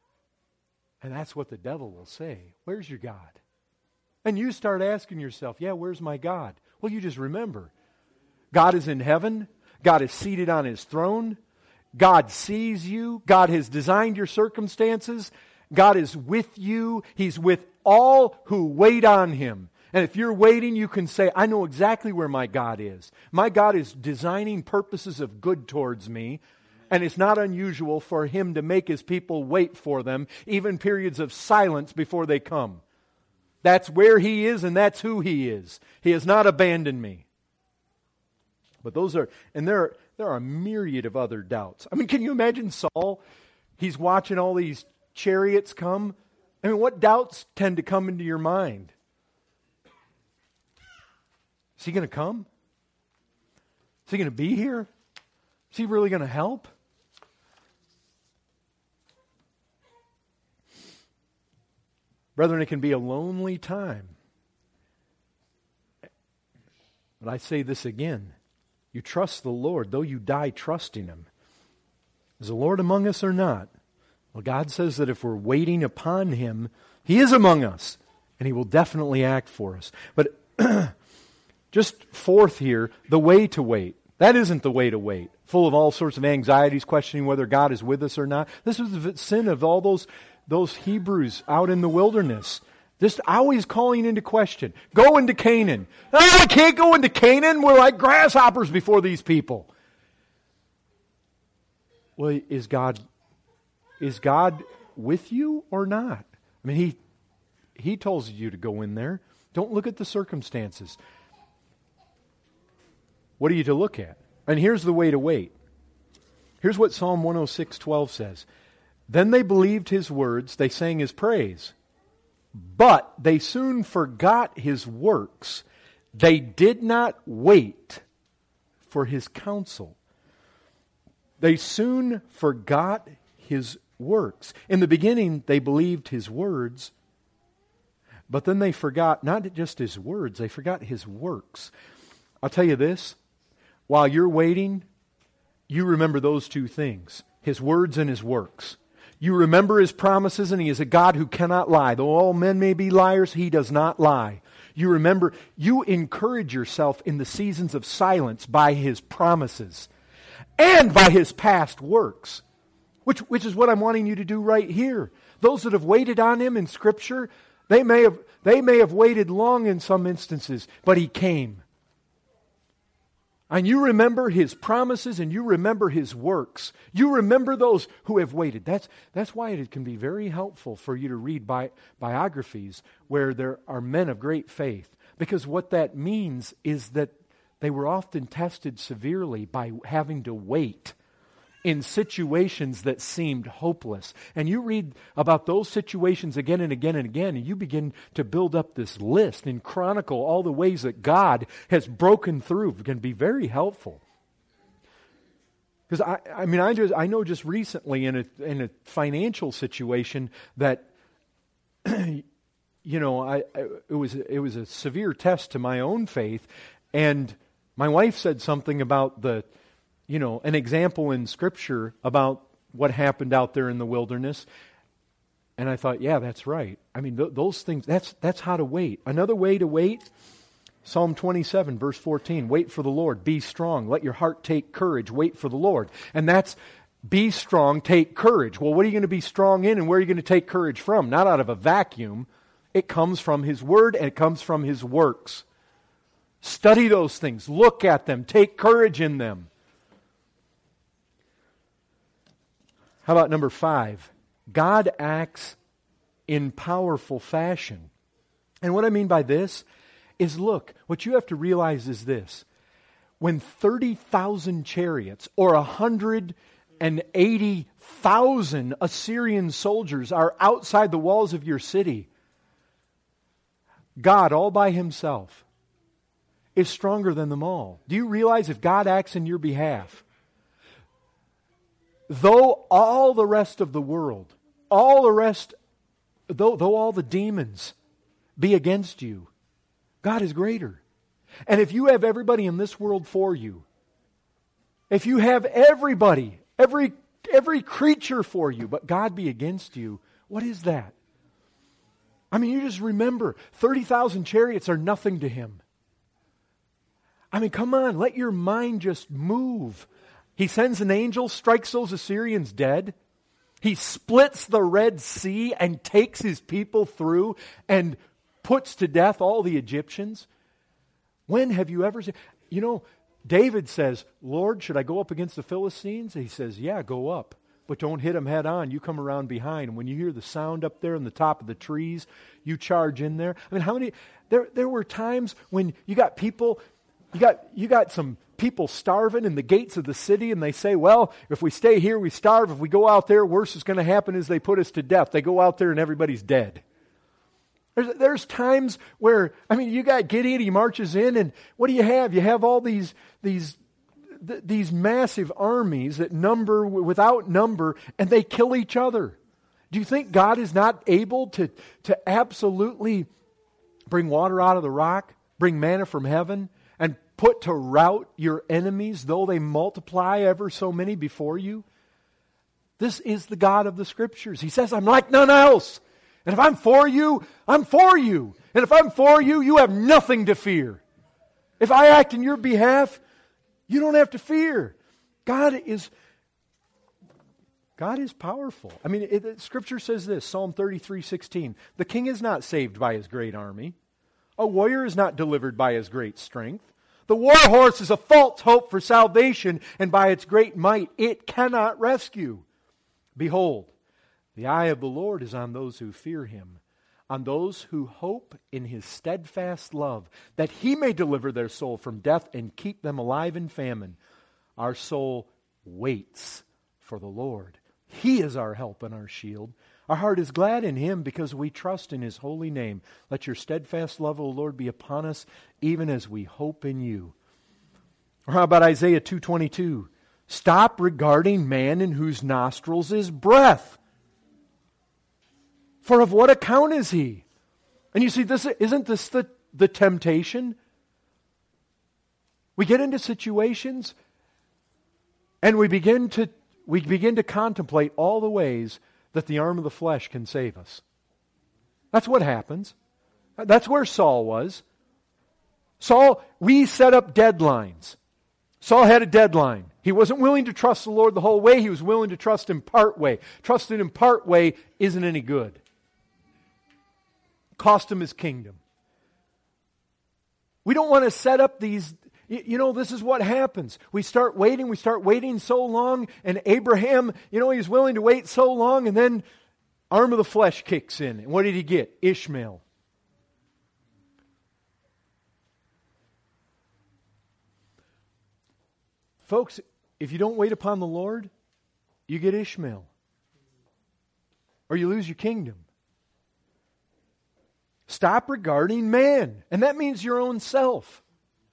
And that's what the devil will say. Where's your God? And you start asking yourself, where's my God? Well, you just remember, God is in heaven. God is seated on His throne. God sees you. God has designed your circumstances. God is with you. He's with all who wait on Him. And if you're waiting, you can say, "I know exactly where my God is. My God is designing purposes of good towards me. And it's not unusual for Him to make His people wait for them, even periods of silence before they come." That's where He is and that's who He is. He has not abandoned me. But there are a myriad of other doubts. I mean, can you imagine Saul? He's watching all these chariots come. I mean, what doubts tend to come into your mind? Is he going to come? Is he going to be here? Is he really going to help? Brethren, it can be a lonely time. But I say this again. You trust the Lord, though you die trusting Him. Is the Lord among us or not? Well, God says that if we're waiting upon Him, He is among us. And He will definitely act for us. But just fourth here, the way to wait. That isn't the way to wait. Full of all sorts of anxieties, questioning whether God is with us or not. This was the sin of all those Hebrews out in the wilderness. Just always calling into question. Go into Canaan. Oh, I can't go into Canaan. We're like grasshoppers before these people. Well, is God with you or not? I mean, He tells you to go in there. Don't look at the circumstances. What are you to look at? And here's the way to wait. Here's what Psalm 106:12 says. Then they believed His words, they sang His praise. But they soon forgot His works. They did not wait for His counsel. They soon forgot His works. In the beginning, they believed His words, but then they forgot not just His words, they forgot His works. I'll tell you this, while you're waiting, you remember those two things, His words and His works. You remember His promises, and He is a God who cannot lie. Though all men may be liars, He does not lie. You remember, you encourage yourself in the seasons of silence by His promises and by His past works, which is what I'm wanting you to do right here. Those that have waited on Him in Scripture, they may have waited long in some instances, but He came. And you remember His promises and you remember His works. You remember those who have waited. That's why it can be very helpful for you to read biographies where there are men of great faith. Because what that means is that they were often tested severely by having to wait in situations that seemed hopeless. And you read about those situations again and again and again, and you begin to build up this list and chronicle all the ways that God has broken through. It can be very helpful. Because I know just recently in a financial situation that it was a severe test to my own faith, and my wife said something about an example in Scripture about what happened out there in the wilderness. And I thought, yeah, that's right. I mean, those things, that's how to wait. Another way to wait, Psalm 27, verse 14, wait for the Lord, be strong, let your heart take courage, wait for the Lord. And that's, be strong, take courage. Well, what are you going to be strong in, and where are you going to take courage from? Not out of a vacuum. It comes from His Word, and it comes from His works. Study those things, look at them, take courage in them. How about number 5? God acts in powerful fashion. And what I mean by this is, look, what you have to realize is this. When 30,000 chariots or 180,000 Assyrian soldiers are outside the walls of your city, God all by Himself is stronger than them all. Do you realize if God acts in your behalf, though all the rest of the world, though all the demons be against you, God is greater. And if you have everybody in this world for you, if you have everybody, every creature for you, but God be against you, what is that? I mean, you just remember, 30,000 chariots are nothing to Him. I mean, come on, let your mind just move. He sends an angel, strikes those Assyrians dead. He splits the Red Sea and takes His people through and puts to death all the Egyptians. When have you ever seen... David says, Lord, should I go up against the Philistines? He says, yeah, go up. But don't hit them head on. You come around behind. And when you hear the sound up there on the top of the trees, you charge in there. I mean, how many... There were times when you got people... You got some people starving in the gates of the city, and they say, well, if we stay here, we starve. If we go out there, worse is going to happen is they put us to death. They go out there and everybody's dead. There's times where, you got Gideon, he marches in, and what do you have? You have all these massive armies that number without number, and they kill each other. Do you think God is not able to absolutely bring water out of the rock, bring manna from heaven, and put to rout your enemies, though they multiply ever so many before you? This is the God of the Scriptures. He says, I'm like none else. And if I'm for you, I'm for you. And if I'm for you, you have nothing to fear. If I act in your behalf, you don't have to fear. God is powerful. Scripture says this, Psalm 33:16. The king is not saved by his great army. A warrior is not delivered by his great strength. The war horse is a false hope for salvation, and by its great might it cannot rescue. Behold, the eye of the Lord is on those who fear Him, on those who hope in His steadfast love, that He may deliver their soul from death and keep them alive in famine. Our soul waits for the Lord. He is our help and our shield. Our heart is glad in Him because we trust in His holy name. Let your steadfast love, O Lord, be upon us, even as we hope in You. Or how about Isaiah 2:22? Stop regarding man in whose nostrils is breath. For of what account is he? And you see, isn't this the temptation? We get into situations and we begin to contemplate all the ways that the arm of the flesh can save us. That's what happens. That's where Saul was. We set up deadlines. Saul had a deadline. He wasn't willing to trust the Lord the whole way. He was willing to trust Him part way. Trusting Him part way isn't any good. Cost him his kingdom. We don't want to set up these. This is what happens. We start waiting so long, and Abraham, he's willing to wait so long, and then arm of the flesh kicks in. And what did he get? Ishmael. Folks, if you don't wait upon the Lord, you get Ishmael. Or you lose your kingdom. Stop regarding man. And that means your own self.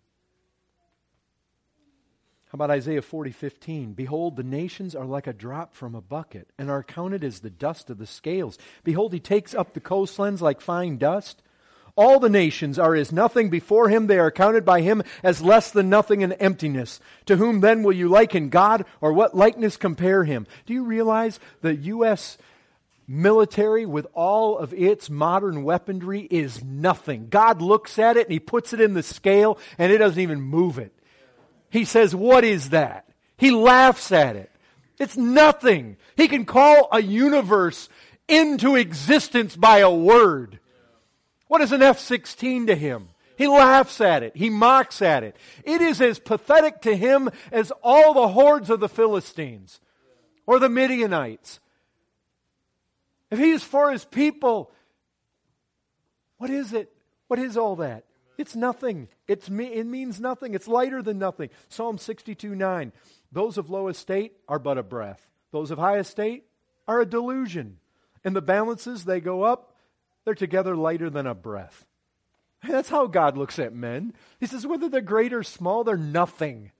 How about Isaiah 40:15? Behold, the nations are like a drop from a bucket, and are counted as the dust of the scales. Behold, He takes up the coastlands like fine dust. All the nations are as nothing before Him. They are counted by Him as less than nothing and emptiness. To whom then will you liken God, or what likeness compare Him? Do you realize the U.S. military, with all of its modern weaponry, is nothing? God looks at it and He puts it in the scale and it doesn't even move it. He says, what is that? He laughs at it. It's nothing. He can call a universe into existence by a word. What is an F-16 to Him? He laughs at it. He mocks at it. It is as pathetic to Him as all the hordes of the Philistines or the Midianites. If He is for His people, what is it? What is all that? It's nothing. It means nothing. It's lighter than nothing. Psalm 62:9. Those of low estate are but a breath. Those of high estate are a delusion. And the balances, they go up. They're together lighter than a breath. That's how God looks at men. He says, whether they're great or small, they're nothing.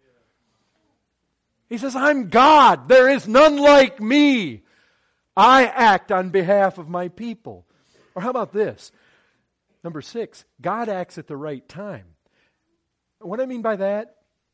He says, I'm God. There is none like me. I act on behalf of my people. Or how about this? Number 6, God acts at the right time. What I mean by that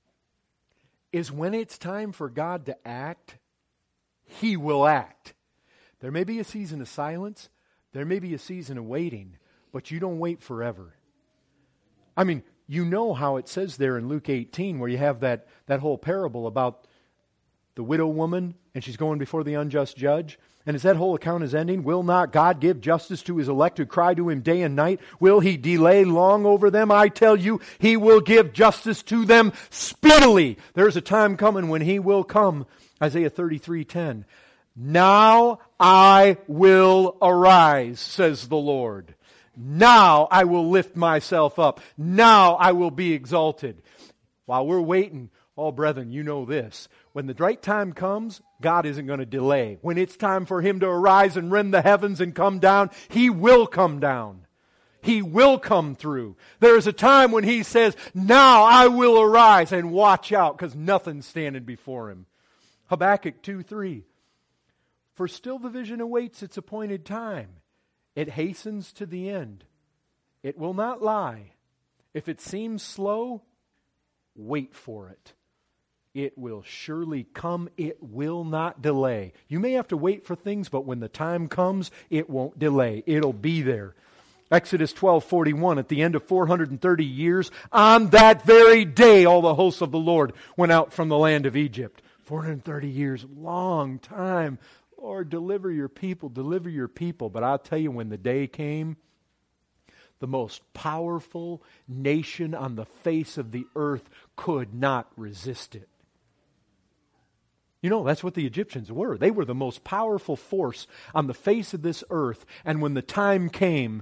is when it's time for God to act, He will act. There may be a season of silence. There may be a season of waiting, but you don't wait forever. I mean, you know how it says there in Luke 18 where you have that whole parable about the widow woman and she's going before the unjust judge. And as that whole account is ending, will not God give justice to His elect who cry to Him day and night? Will He delay long over them? I tell you, He will give justice to them speedily. There's a time coming when He will come. Isaiah 33:10. Now I will arise, says the Lord. Now I will lift myself up. Now I will be exalted. While we're waiting, oh, brethren, you know this. When the right time comes, God isn't going to delay. When it's time for Him to arise and rend the heavens and come down, He will come down. He will come through. There is a time when He says, now I will arise, and watch out because nothing's standing before Him. Habakkuk 2:3. For still the vision awaits its appointed time. It hastens to the end. It will not lie. If it seems slow, wait for it. It will surely come. It will not delay. You may have to wait for things, but when the time comes, it won't delay. It'll be there. Exodus 12:41, at the end of 430 years, on that very day, all the hosts of the Lord went out from the land of Egypt. 430 years, long time. Lord, deliver your people, deliver your people. But I'll tell you, when the day came, the most powerful nation on the face of the earth could not resist it. You know, that's what the Egyptians were. They were the most powerful force on the face of this earth. And when the time came,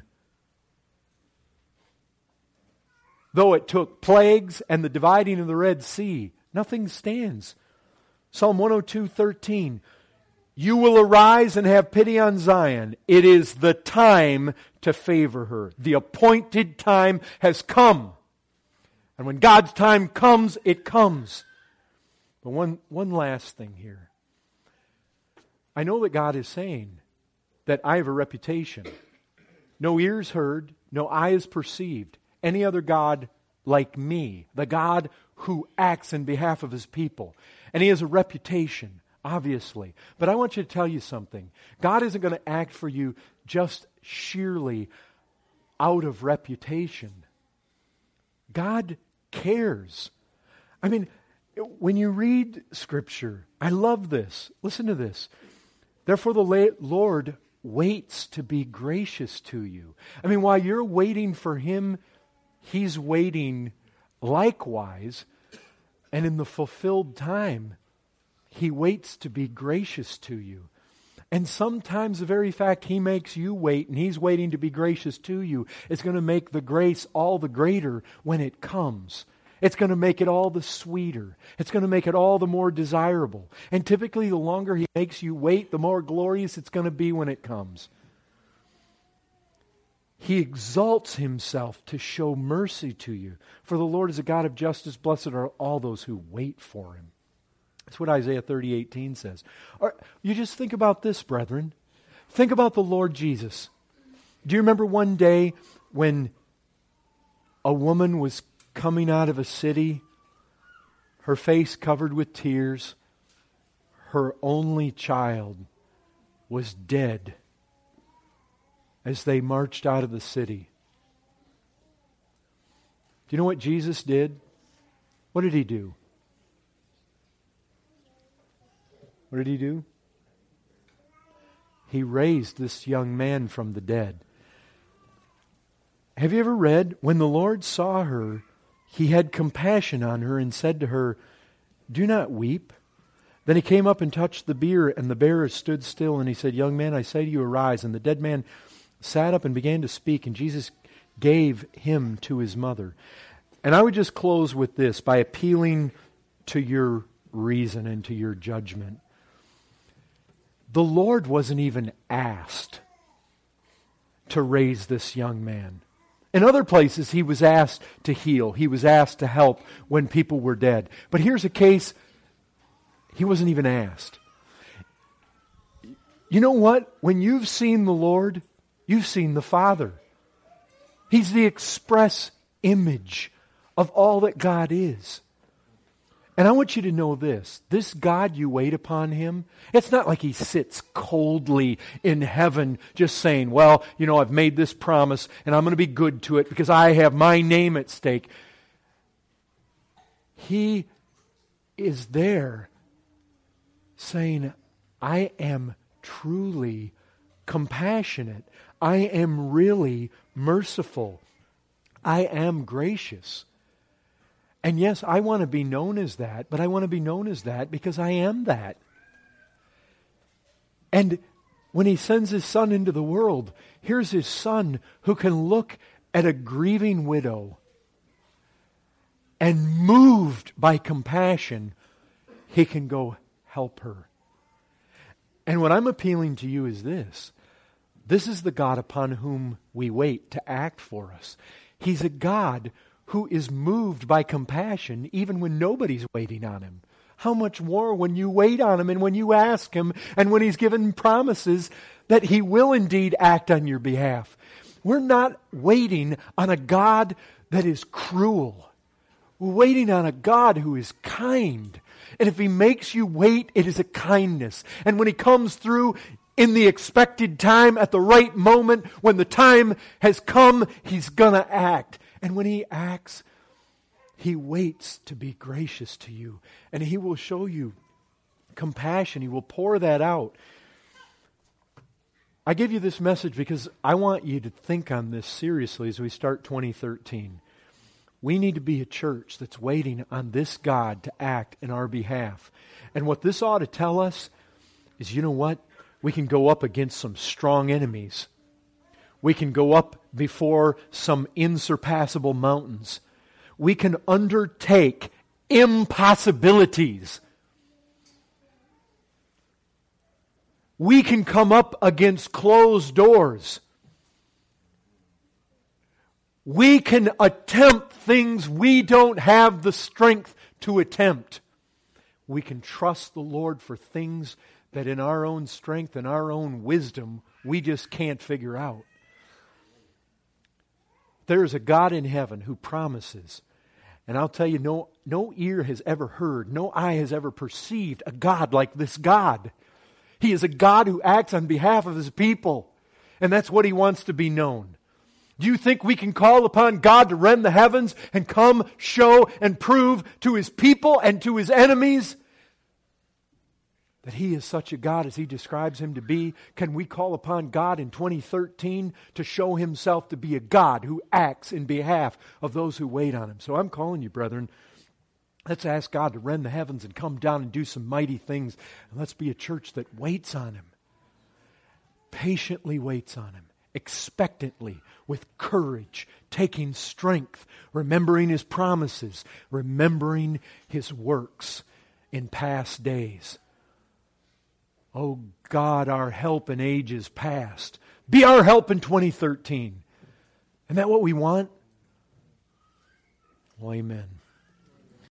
though it took plagues and the dividing of the Red Sea, nothing stands. Psalm 102:13. You will arise and have pity on Zion. It is the time to favor her. The appointed time has come. And when God's time comes, it comes. But one last thing here. I know that God is saying that I have a reputation. No ears heard, no eyes perceived any other God like me, the God who acts in behalf of His people. And He has a reputation, obviously. But I want you to tell you something. God isn't going to act for you just sheerly out of reputation. God cares. I mean, when you read Scripture, I love this. Listen to this. Therefore the Lord waits to be gracious to you. I mean, while you're waiting for Him, He's waiting likewise. And in the fulfilled time, He waits to be gracious to you. And sometimes the very fact He makes you wait and He's waiting to be gracious to you is going to make the grace all the greater when it comes. It's going to make it all the sweeter. It's going to make it all the more desirable. And typically the longer He makes you wait, the more glorious it's going to be when it comes. He exalts Himself to show mercy to you. For the Lord is a God of justice. Blessed are all those who wait for Him. That's what Isaiah 30:18 says. You just think about this, brethren. Think about the Lord Jesus. Do you remember one day when a woman was coming out of a city, her face covered with tears, her only child was dead as they marched out of the city? Do you know what Jesus did? What did He do? What did He do? He raised this young man from the dead. Have you ever read, when the Lord saw her, He had compassion on her and said to her, "Do not weep." Then He came up and touched the bier, and the bearer stood still, and He said, "Young man, I say to you, arise." And the dead man sat up and began to speak, and Jesus gave him to his mother. And I would just close with this by appealing to your reason and to your judgment. The Lord wasn't even asked to raise this young man. In other places, He was asked to heal. He was asked to help when people were dead. But here's a case, He wasn't even asked. You know what? When you've seen the Lord, you've seen the Father. He's the express image of all that God is. And I want you to know this God you wait upon Him, it's not like He sits coldly in heaven just saying, well, you know, I've made this promise and I'm going to be good to it because I have my name at stake. He is there saying, I am truly compassionate. I am really merciful. I am gracious. And yes, I want to be known as that, but I want to be known as that because I am that. And when He sends His Son into the world, here's His Son who can look at a grieving widow and moved by compassion, He can go help her. And what I'm appealing to you is this. This is the God upon whom we wait to act for us. He's a God who is moved by compassion even when nobody's waiting on Him. How much more when you wait on Him and when you ask Him and when He's given promises that He will indeed act on your behalf. We're not waiting on a God that is cruel. We're waiting on a God who is kind. And if He makes you wait, it is a kindness. And when He comes through in the expected time, at the right moment, when the time has come, He's going to act. And when He acts, He waits to be gracious to you. And He will show you compassion. He will pour that out. I give you this message because I want you to think on this seriously as we start 2013. We need to be a church that's waiting on this God to act in our behalf. And what this ought to tell us is, you know what? We can go up against some strong enemies. We can go up before some insurpassable mountains. We can undertake impossibilities. We can come up against closed doors. We can attempt things we don't have the strength to attempt. we can trust the Lord for things that in our own strength and our own wisdom we just can't figure out. There is a God in heaven who promises, and I'll tell you, no ear has ever heard, no eye has ever perceived a God like this God. He is a God who acts on behalf of His people, and that's what He wants to be known. Do you think we can call upon God to rend the heavens and come, show, and prove to His people and to His enemies that He is such a God as He describes Him to be? Can we call upon God in 2013 to show Himself to be a God who acts in behalf of those who wait on Him? So I'm calling you, brethren, let's ask God to rend the heavens and come down and do some mighty things. And let's be a church that waits on Him, patiently waits on Him, expectantly, with courage, taking strength, remembering His promises, remembering His works in past days. Oh God, our help in ages past, be our help in 2013. Isn't that what we want? Well, amen.